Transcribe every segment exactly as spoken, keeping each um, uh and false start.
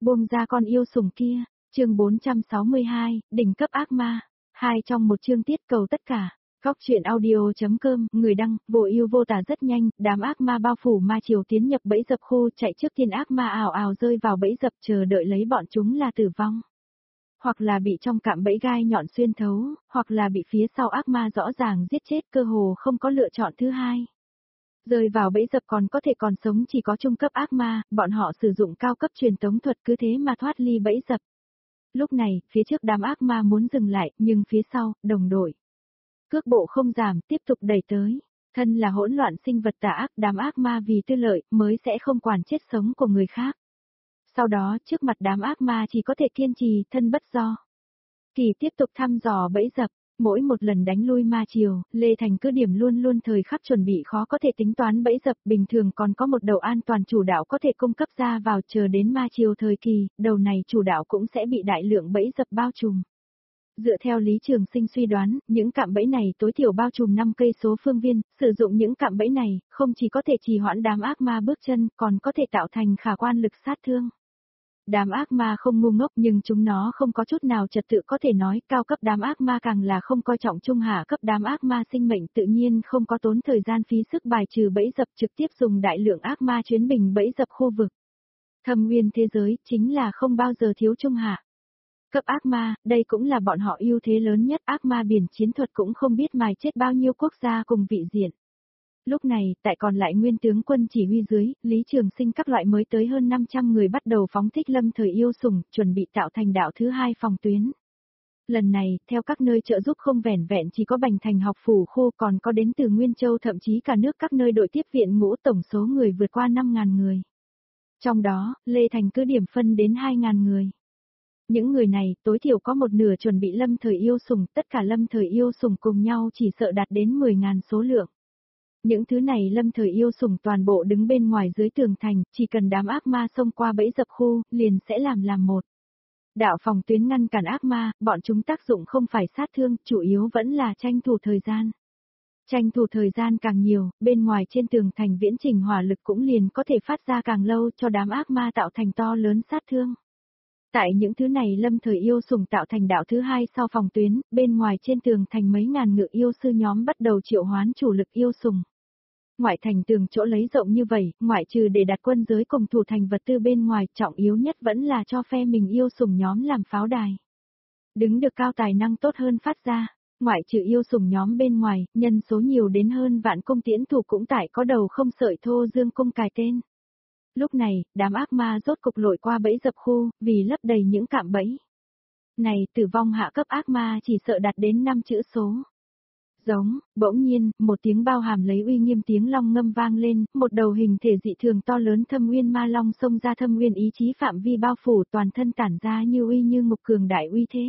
Buông ra con yêu sủng kia, chương bốn trăm sáu mươi hai, đỉnh cấp ác ma, hai trong một chương tiết cầu tất cả. Góc truyện audio.com, người đăng, vô yêu vô tả rất nhanh, đám ác ma bao phủ ma triều tiến nhập bẫy dập khu, chạy trước tiên ác ma ào ào rơi vào bẫy dập chờ đợi lấy bọn chúng là tử vong. Hoặc là bị trong cạm bẫy gai nhọn xuyên thấu, hoặc là bị phía sau ác ma rõ ràng giết chết, cơ hồ không có lựa chọn thứ hai. Rơi vào bẫy dập còn có thể còn sống chỉ có trung cấp ác ma, bọn họ sử dụng cao cấp truyền tống thuật cứ thế mà thoát ly bẫy dập. Lúc này, phía trước đám ác ma muốn dừng lại, nhưng phía sau, đồng đội. Cước bộ không giảm, tiếp tục đẩy tới. Thân là hỗn loạn sinh vật tà ác, đám ác ma vì tư lợi, mới sẽ không quản chết sống của người khác. Sau đó, trước mặt đám ác ma chỉ có thể kiên trì, thân bất do. Kỳ tiếp tục thăm dò bẫy dập, mỗi một lần đánh lui ma triều, Lê Thành cứ điểm luôn luôn thời khắc chuẩn bị khó có thể tính toán bẫy dập, bình thường còn có một đầu an toàn chủ đạo có thể cung cấp ra vào, chờ đến ma triều thời kỳ, đầu này chủ đạo cũng sẽ bị đại lượng bẫy dập bao trùm. Dựa theo Lý Trường Sinh suy đoán, những cạm bẫy này tối thiểu bao trùm năm cây số phương viên, sử dụng những cạm bẫy này, không chỉ có thể trì hoãn đám ác ma bước chân, còn có thể tạo thành khả quan lực sát thương. Đám ác ma không ngu ngốc nhưng chúng nó không có chút nào trật tự có thể nói, cao cấp đám ác ma càng là không coi trọng trung hạ cấp đám ác ma sinh mệnh tự nhiên không có tốn thời gian phí sức bài trừ bẫy dập trực tiếp dùng đại lượng ác ma chuyến bình bẫy dập khu vực. Thâm nguyên thế giới chính là không bao giờ thiếu trung hạ cấp ác ma, đây cũng là bọn họ ưu thế lớn nhất, ác ma biển chiến thuật cũng không biết mài chết bao nhiêu quốc gia cùng vị diện. Lúc này, tại còn lại nguyên tướng quân chỉ huy dưới, Lý Trường Sinh các loại mới tới hơn năm trăm người bắt đầu phóng thích lâm thời yêu sủng, chuẩn bị tạo thành đạo thứ hai phòng tuyến. Lần này, theo các nơi trợ giúp không vẻn vẹn chỉ có Bành Thành học phủ khu còn có đến từ Nguyên Châu thậm chí cả nước các nơi đội tiếp viện ngũ tổng số người vượt qua năm nghìn người. Trong đó, Lê Thành cứ điểm phân đến hai nghìn người. Những người này, tối thiểu có một nửa chuẩn bị lâm thời yêu sủng, tất cả lâm thời yêu sủng cùng nhau chỉ sợ đạt đến mười nghìn số lượng. Những thứ này lâm thời yêu sủng toàn bộ đứng bên ngoài dưới tường thành, chỉ cần đám ác ma xông qua bẫy dập khu, liền sẽ làm làm một. Đạo phòng tuyến ngăn cản ác ma, bọn chúng tác dụng không phải sát thương, chủ yếu vẫn là tranh thủ thời gian. Tranh thủ thời gian càng nhiều, bên ngoài trên tường thành viễn trình hỏa lực cũng liền có thể phát ra càng lâu cho đám ác ma tạo thành to lớn sát thương. Tại những thứ này lâm thời yêu sủng tạo thành đạo thứ hai sau phòng tuyến, bên ngoài trên tường thành mấy ngàn ngự yêu sư nhóm bắt đầu triệu hoán chủ lực yêu sủng. Ngoại thành tường chỗ lấy rộng như vậy, ngoại trừ để đặt quân giới cùng thủ thành vật tư bên ngoài, trọng yếu nhất vẫn là cho phe mình yêu sủng nhóm làm pháo đài. Đứng được cao tài năng tốt hơn phát ra, ngoại trừ yêu sủng nhóm bên ngoài, nhân số nhiều đến hơn vạn cung tiễn thủ cũng tại có đầu không sợi thô dương cung cài tên. Lúc này, đám ác ma rốt cục lội qua bẫy dập khu, vì lấp đầy những cạm bẫy. Này, tử vong hạ cấp ác ma chỉ sợ đạt đến năm chữ số. Giống, bỗng nhiên, một tiếng bao hàm lấy uy nghiêm tiếng long ngâm vang lên, một đầu hình thể dị thường to lớn thâm nguyên ma long xông ra thâm nguyên ý chí phạm vi bao phủ toàn thân tản ra như uy như ngục cường đại uy thế.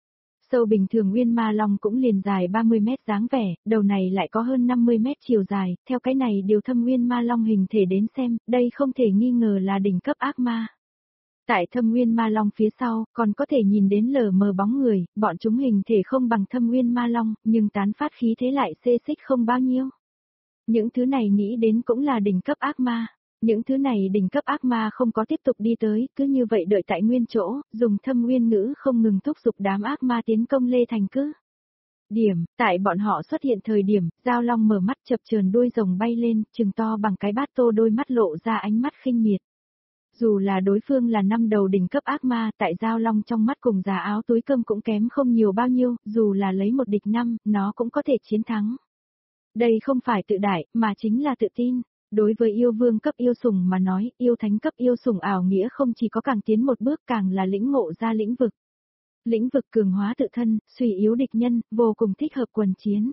Sâu bình thường nguyên ma long cũng liền dài ba mươi mét dáng vẻ, đầu này lại có hơn năm mươi mét chiều dài, theo cái này điều thâm nguyên ma long hình thể đến xem, đây không thể nghi ngờ là đỉnh cấp ác ma. Tại thâm nguyên ma long phía sau, còn có thể nhìn đến lờ mờ bóng người, bọn chúng hình thể không bằng thâm nguyên ma long, nhưng tán phát khí thế lại xê xích không bao nhiêu. Những thứ này nghĩ đến cũng là đỉnh cấp ác ma. Những thứ này đỉnh cấp ác ma không có tiếp tục đi tới, cứ như vậy đợi tại nguyên chỗ, dùng thâm nguyên ngữ không ngừng thúc giục đám ác ma tiến công Lê Thành cứ. Điểm, tại bọn họ xuất hiện thời điểm, Giao Long mở mắt chập chờn đuôi rồng bay lên, trừng to bằng cái bát tô đôi mắt lộ ra ánh mắt khinh miệt. Dù là đối phương là năm đầu đỉnh cấp ác ma, tại Giao Long trong mắt cùng già áo túi cơm cũng kém không nhiều bao nhiêu, dù là lấy một địch năm, nó cũng có thể chiến thắng. Đây không phải tự đại, mà chính là tự tin. Đối với yêu vương cấp yêu sủng mà nói, yêu thánh cấp yêu sủng ảo nghĩa không chỉ có càng tiến một bước càng là lĩnh ngộ ra lĩnh vực. Lĩnh vực cường hóa tự thân, suy yếu địch nhân, vô cùng thích hợp quần chiến.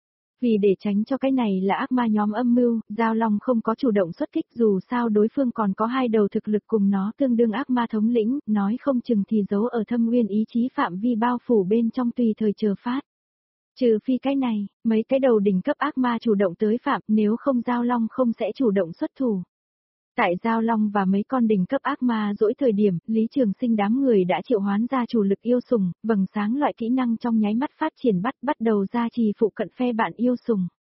Vì để tránh cho cái này là ác ma nhóm âm mưu, Giao Long không có chủ động xuất kích dù sao đối phương còn có hai đầu thực lực cùng nó tương đương ác ma thống lĩnh, nói không chừng thì giấu ở thâm nguyên ý chí phạm vi bao phủ bên trong tùy thời chờ phát. Trừ phi cái này, mấy cái đầu đỉnh cấp ác ma chủ động tới phạm, nếu không Giao Long không sẽ chủ động xuất thủ. Tại Giao Long và mấy con đỉnh cấp ác ma dỗi thời điểm, Lý Trường Sinh đám người đã triệu hoán ra chủ lực yêu sủng, vầng sáng loại kỹ năng trong nháy mắt phát triển bắt bắt đầu ra trì phụ cận phe bạn yêu sủng.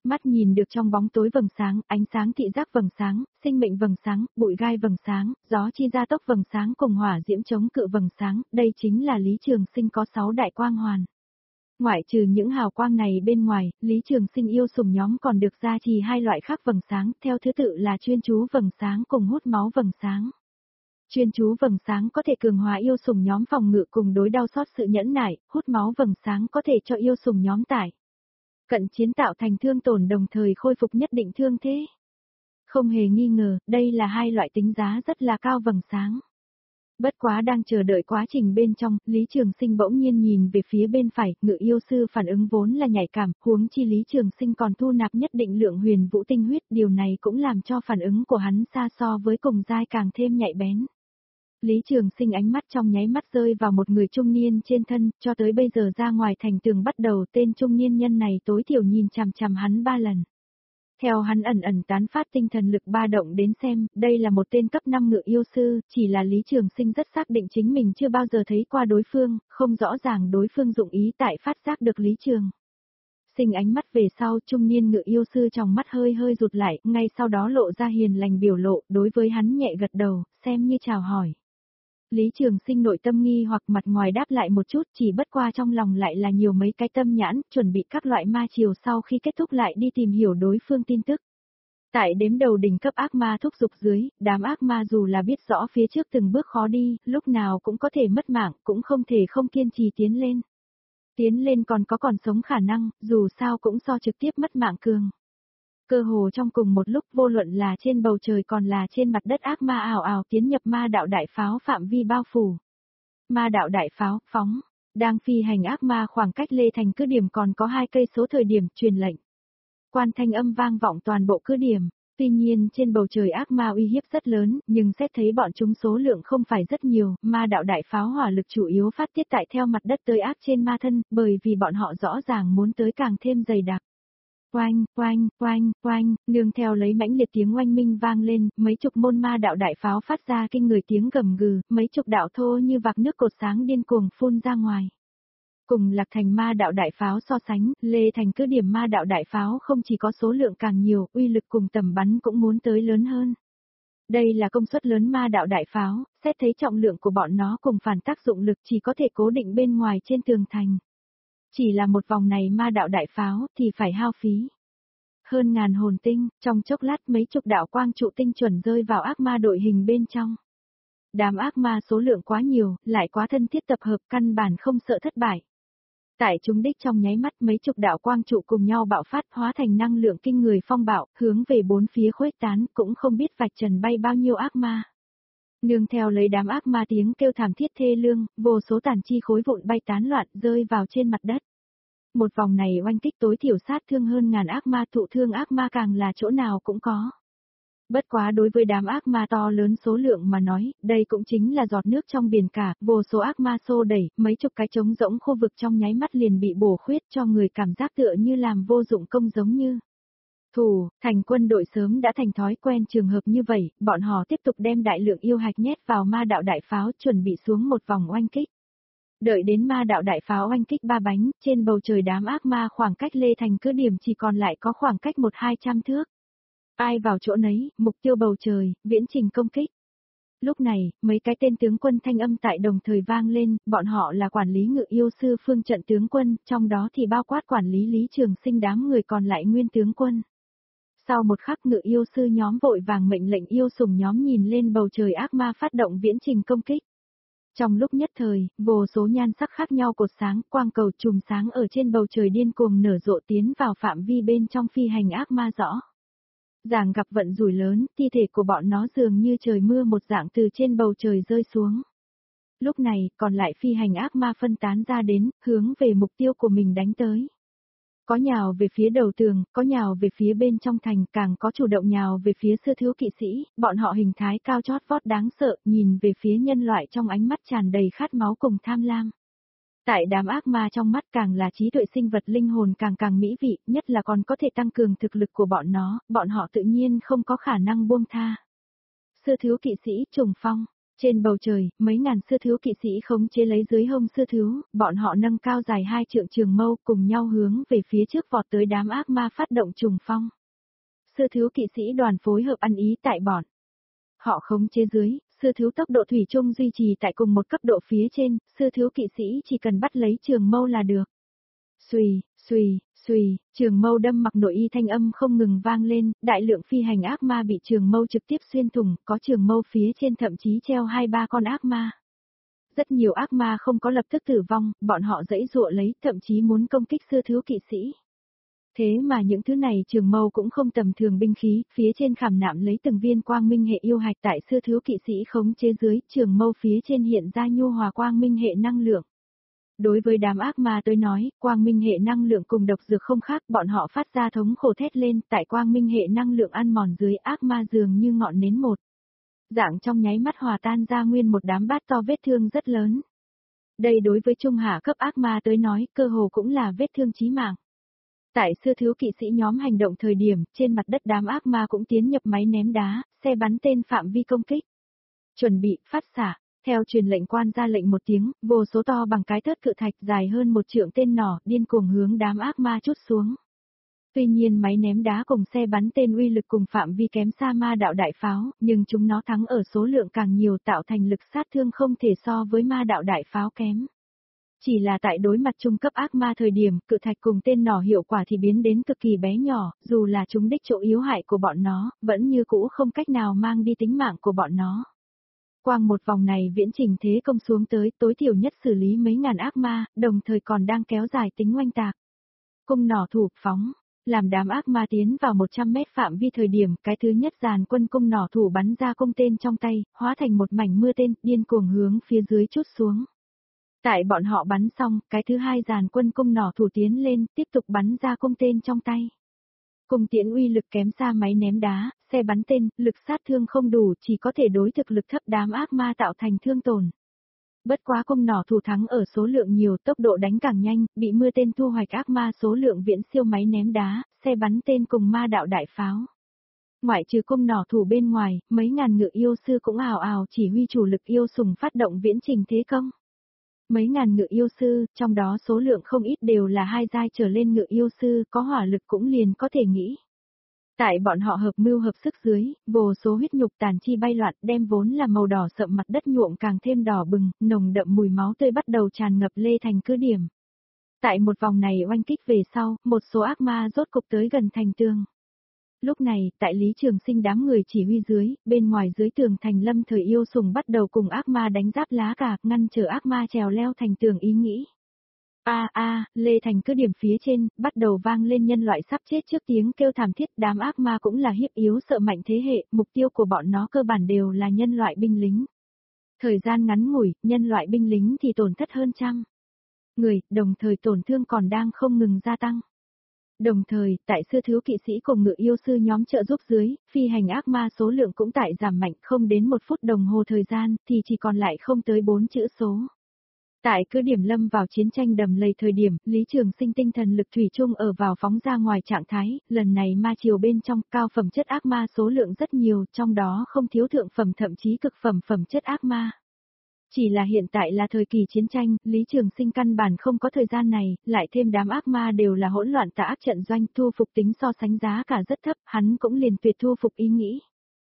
Mắt nhìn được trong bóng tối vầng sáng, ánh sáng thị giác vầng sáng, sinh mệnh vầng sáng, bụi gai vầng sáng, gió chi gia tốc vầng sáng cùng hỏa diễm chống cự vầng sáng, đây chính là Lý Trường Sinh có sáu đại quang hoàn. Ngoại trừ những hào quang này bên ngoài, Lý Trường Sinh yêu sủng nhóm còn được gia trì hai loại khác vầng sáng, theo thứ tự là chuyên chú vầng sáng cùng hút máu vầng sáng. Chuyên chú vầng sáng có thể cường hóa yêu sủng nhóm phòng ngự cùng đối đau xót sự nhẫn nại, hút máu vầng sáng có thể cho yêu sủng nhóm tải cận chiến tạo thành thương tổn đồng thời khôi phục nhất định thương thế. Không hề nghi ngờ, đây là hai loại tính giá rất là cao vầng sáng. Bất quá đang chờ đợi quá trình bên trong, Lý Trường Sinh bỗng nhiên nhìn về phía bên phải, ngự yêu sư phản ứng vốn là nhạy cảm, huống chi Lý Trường Sinh còn thu nạp nhất định lượng huyền vũ tinh huyết, điều này cũng làm cho phản ứng của hắn xa so với cùng giai càng thêm nhạy bén. Lý Trường Sinh ánh mắt trong nháy mắt rơi vào một người trung niên trên thân, cho tới bây giờ ra ngoài thành tường bắt đầu tên trung niên nhân này tối thiểu nhìn chằm chằm hắn ba lần. Theo hắn ẩn ẩn tán phát tinh thần lực ba động đến xem, đây là một tên cấp năm ngự yêu sư, chỉ là Lý Trường Sinh rất xác định chính mình chưa bao giờ thấy qua đối phương, không rõ ràng đối phương dụng ý tại phát giác được Lý Trường Sinh ánh mắt về sau, trung niên ngự yêu sư trong mắt hơi hơi rụt lại, ngay sau đó lộ ra hiền lành biểu lộ, đối với hắn nhẹ gật đầu, xem như chào hỏi. Lý Trường Sinh nội tâm nghi hoặc mặt ngoài đáp lại một chút, chỉ bất qua trong lòng lại là nhiều mấy cái tâm nhãn, chuẩn bị các loại ma chiều sau khi kết thúc lại đi tìm hiểu đối phương tin tức. Tại đếm đầu đỉnh cấp ác ma thúc dục dưới, đám ác ma dù là biết rõ phía trước từng bước khó đi, lúc nào cũng có thể mất mạng, cũng không thể không kiên trì tiến lên. Tiến lên còn có còn sống khả năng, dù sao cũng so trực tiếp mất mạng cường. Cơ hồ trong cùng một lúc vô luận là trên bầu trời còn là trên mặt đất ác ma ảo ảo tiến nhập ma đạo đại pháo phạm vi bao phủ. Ma đạo đại pháo, phóng, đang phi hành ác ma khoảng cách Lê Thành cứ điểm còn có hai cây số thời điểm truyền lệnh. Quan thanh âm vang vọng toàn bộ cứ điểm, tuy nhiên trên bầu trời ác ma uy hiếp rất lớn, nhưng xét thấy bọn chúng số lượng không phải rất nhiều, ma đạo đại pháo hỏa lực chủ yếu phát tiết tại theo mặt đất tới ác trên ma thân, bởi vì bọn họ rõ ràng muốn tới càng thêm dày đặc. Oanh, oanh, oanh, oanh, nương theo lấy mãnh liệt tiếng oanh minh vang lên, mấy chục môn ma đạo đại pháo phát ra kinh người tiếng gầm gừ, mấy chục đạo thô như vạc nước cột sáng điên cuồng phun ra ngoài. Cùng Lạc Thành ma đạo đại pháo so sánh, Lê Thành cứ điểm ma đạo đại pháo không chỉ có số lượng càng nhiều, uy lực cùng tầm bắn cũng muốn tới lớn hơn. Đây là công suất lớn ma đạo đại pháo, xét thấy trọng lượng của bọn nó cùng phản tác dụng lực chỉ có thể cố định bên ngoài trên tường thành. Chỉ là một vòng này ma đạo đại pháo thì phải hao phí hơn ngàn hồn tinh, trong chốc lát mấy chục đạo quang trụ tinh chuẩn rơi vào ác ma đội hình bên trong. Đám ác ma số lượng quá nhiều, lại quá thân thiết tập hợp căn bản không sợ thất bại. Tại chúng đích trong nháy mắt mấy chục đạo quang trụ cùng nhau bạo phát hóa thành năng lượng kinh người phong bạo, hướng về bốn phía khuếch tán, cũng không biết vạch trần bay bao nhiêu ác ma. Nương theo lấy đám ác ma tiếng kêu thảm thiết thê lương, vô số tàn chi khối vụn bay tán loạn rơi vào trên mặt đất. Một vòng này oanh kích tối thiểu sát thương hơn ngàn ác ma, thụ thương ác ma càng là chỗ nào cũng có. Bất quá đối với đám ác ma to lớn số lượng mà nói, đây cũng chính là giọt nước trong biển cả, vô số ác ma xô đẩy, mấy chục cái trống rỗng khu vực trong nháy mắt liền bị bổ khuyết cho người cảm giác tựa như làm vô dụng công giống như. Thủ, thành quân đội sớm đã thành thói quen trường hợp như vậy, bọn họ tiếp tục đem đại lượng yêu hạch nhét vào ma đạo đại pháo chuẩn bị xuống một vòng oanh kích. Đợi đến ma đạo đại pháo oanh kích ba bánh, trên bầu trời đám ác ma khoảng cách Lê Thành cứ điểm chỉ còn lại có khoảng cách một hai trăm thước. Ai vào chỗ nấy, mục tiêu bầu trời, viễn trình công kích. Lúc này, mấy cái tên tướng quân thanh âm tại đồng thời vang lên, bọn họ là quản lý ngự yêu sư phương trận tướng quân, trong đó thì bao quát quản lý Lý Trường Sinh đám người còn lại nguyên tướng quân. Sau một khắc ngự yêu sư nhóm vội vàng mệnh lệnh yêu sủng nhóm nhìn lên bầu trời ác ma phát động viễn trình công kích. Trong lúc nhất thời, vô số nhan sắc khác nhau cột sáng, quang cầu chùm sáng ở trên bầu trời điên cuồng nở rộ tiến vào phạm vi bên trong phi hành ác ma rõ. Ràng gặp vận rủi lớn, thi thể của bọn nó dường như trời mưa một dạng từ trên bầu trời rơi xuống. Lúc này, còn lại phi hành ác ma phân tán ra đến, hướng về mục tiêu của mình đánh tới. Có nhào về phía đầu tường, có nhào về phía bên trong thành, càng có chủ động nhào về phía sư thiếu kỵ sĩ, bọn họ hình thái cao chót vót đáng sợ, nhìn về phía nhân loại trong ánh mắt tràn đầy khát máu cùng tham lam. Tại đám ác ma trong mắt càng là trí tuệ sinh vật linh hồn càng càng mỹ vị, nhất là còn có thể tăng cường thực lực của bọn nó, bọn họ tự nhiên không có khả năng buông tha. Sư thiếu kỵ sĩ trùng phong, Trên bầu trời, mấy ngàn sư thiếu kỵ sĩ khống chế lấy dưới hông sư thiếu, bọn họ nâng cao dài hai trượng trường mâu cùng nhau hướng về phía trước vọt tới đám ác ma phát động trùng phong. Sư thiếu kỵ sĩ đoàn phối hợp ăn ý tại bọn. Họ khống chế dưới, sư thiếu tốc độ thủy chung duy trì tại cùng một cấp độ phía trên, sư thiếu kỵ sĩ chỉ cần bắt lấy trường mâu là được. Xùy, xùy, xùy, trường mâu đâm mặc nội y thanh âm không ngừng vang lên, đại lượng phi hành ác ma bị trường mâu trực tiếp xuyên thủng, có trường mâu phía trên thậm chí treo hai ba con ác ma. Rất nhiều ác ma không có lập tức tử vong, bọn họ giãy giụa lấy, thậm chí muốn công kích sư thiếu kỵ sĩ. Thế mà những thứ này trường mâu cũng không tầm thường binh khí, phía trên khảm nạm lấy từng viên quang minh hệ yêu hạch tại sư thiếu kỵ sĩ khống chế dưới, trường mâu phía trên hiện ra nhu hòa quang minh hệ năng lượng. Đối với đám ác ma tới nói, quang minh hệ năng lượng cùng độc dược không khác, bọn họ phát ra thống khổ thét lên, tại quang minh hệ năng lượng ăn mòn dưới ác ma dường như ngọn nến một. Dạng trong nháy mắt hòa tan ra nguyên một đám bát to vết thương rất lớn. Đây đối với trung hạ cấp ác ma tới nói, cơ hồ cũng là vết thương chí mạng. Tại sư thiếu kỵ sĩ nhóm hành động thời điểm, trên mặt đất đám ác ma cũng tiến nhập máy ném đá, xe bắn tên phạm vi công kích. Chuẩn bị, phát xạ. Theo truyền lệnh quan ra lệnh một tiếng, vô số to bằng cái thớt cự thạch dài hơn một trượng tên nỏ, điên cuồng hướng đám ác ma trút xuống. Tuy nhiên máy ném đá cùng xe bắn tên uy lực cùng phạm vi kém xa ma đạo đại pháo, nhưng chúng nó thắng ở số lượng càng nhiều tạo thành lực sát thương không thể so với ma đạo đại pháo kém. Chỉ là tại đối mặt trung cấp ác ma thời điểm, cự thạch cùng tên nỏ hiệu quả thì biến đến cực kỳ bé nhỏ, dù là chúng đích chỗ yếu hại của bọn nó, vẫn như cũ không cách nào mang đi tính mạng của bọn nó. Quang một vòng này viễn trình thế công xuống tới, tối thiểu nhất xử lý mấy ngàn ác ma, đồng thời còn đang kéo dài tính oanh tạc. Cung nỏ thủ phóng, làm đám ác ma tiến vào một trăm mét phạm vi thời điểm, cái thứ nhất dàn quân cung nỏ thủ bắn ra cung tên trong tay, hóa thành một mảnh mưa tên, điên cuồng hướng phía dưới trút xuống. Tại bọn họ bắn xong, cái thứ hai dàn quân cung nỏ thủ tiến lên, tiếp tục bắn ra cung tên trong tay. Cung tiễn uy lực kém xa máy ném đá, xe bắn tên, lực sát thương không đủ, chỉ có thể đối thực lực thấp đám ác ma tạo thành thương tổn. Bất quá cung nỏ thủ thắng ở số lượng nhiều, tốc độ đánh càng nhanh, bị mưa tên thu hoạch ác ma số lượng viễn siêu máy ném đá, xe bắn tên cùng ma đạo đại pháo. Ngoại trừ cung nỏ thủ bên ngoài, mấy ngàn ngự yêu sư cũng ào ào chỉ huy chủ lực yêu sùng phát động viễn trình thế công. Mấy ngàn ngự yêu sư, trong đó số lượng không ít đều là hai giai trở lên ngự yêu sư, có hỏa lực cũng liền có thể nghĩ. Tại bọn họ hợp mưu hợp sức dưới, vô số huyết nhục tàn chi bay loạn, đem vốn là màu đỏ sậm mặt đất nhuộm càng thêm đỏ bừng, nồng đậm mùi máu tươi bắt đầu tràn ngập lê thành cứ điểm. Tại một vòng này oanh kích về sau, một số ác ma rốt cục tới gần thành tường. Lúc này, tại Lý Trường Sinh đám người chỉ huy dưới, bên ngoài dưới tường thành lâm thời yêu sùng bắt đầu cùng ác ma đánh giáp lá cà, ngăn trở ác ma trèo leo thành tường ý nghĩ. A a, lê thành cứ điểm phía trên, bắt đầu vang lên nhân loại sắp chết trước tiếng kêu thảm thiết, đám ác ma cũng là hiếp yếu sợ mạnh thế hệ, mục tiêu của bọn nó cơ bản đều là nhân loại binh lính. Thời gian ngắn ngủi, nhân loại binh lính thì tổn thất hơn trăm người, đồng thời tổn thương còn đang không ngừng gia tăng. Đồng thời, tại sư thiếu kỵ sĩ cùng ngự yêu sư nhóm trợ giúp dưới, phi hành ác ma số lượng cũng tại giảm mạnh, không đến một phút đồng hồ thời gian, thì chỉ còn lại không tới bốn chữ số. Tại cứ điểm lâm vào chiến tranh đầm lầy thời điểm, Lý Trường Sinh tinh thần lực thủy chung ở vào phóng ra ngoài trạng thái, lần này ma triều bên trong cao phẩm chất ác ma số lượng rất nhiều, trong đó không thiếu thượng phẩm thậm chí cực phẩm phẩm chất ác ma. Chỉ là hiện tại là thời kỳ chiến tranh, Lý Trường Sinh căn bản không có thời gian này, lại thêm đám ác ma đều là hỗn loạn tà ác trận doanh, thu phục tính so sánh giá cả rất thấp, hắn cũng liền tuyệt thu phục ý nghĩ.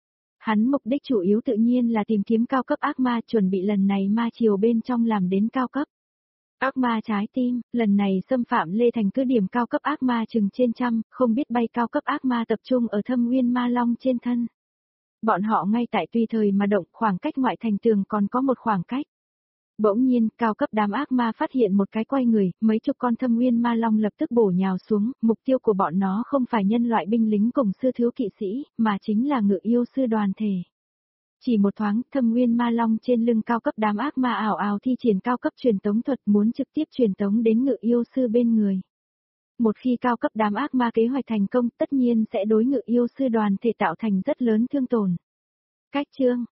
Hắn mục đích chủ yếu tự nhiên là tìm kiếm cao cấp ác ma, chuẩn bị lần này ma triều bên trong làm đến cao cấp. Ác ma trái tim, lần này xâm phạm Lê Thành cứ điểm cao cấp ác ma chừng trên trăm, không biết bay cao cấp ác ma tập trung ở Thâm Nguyên Ma Long trên thân. Bọn họ ngay tại tùy thời mà động, khoảng cách ngoại thành tường còn có một khoảng cách. Bỗng nhiên, cao cấp đám ác ma phát hiện một cái quay người, mấy chục con Thâm Nguyên Ma Long lập tức bổ nhào xuống, mục tiêu của bọn nó không phải nhân loại binh lính cùng sư thiếu kỵ sĩ, mà chính là ngự yêu sư đoàn thể. Chỉ một thoáng, Thâm Nguyên Ma Long trên lưng cao cấp đám ác ma ảo ảo thi triển cao cấp truyền tống thuật muốn trực tiếp truyền tống đến ngự yêu sư bên người. Một khi cao cấp đám ác ma kế hoạch thành công, tất nhiên sẽ đối ngự yêu sư đoàn thể tạo thành rất lớn thương tổn. Cách chương,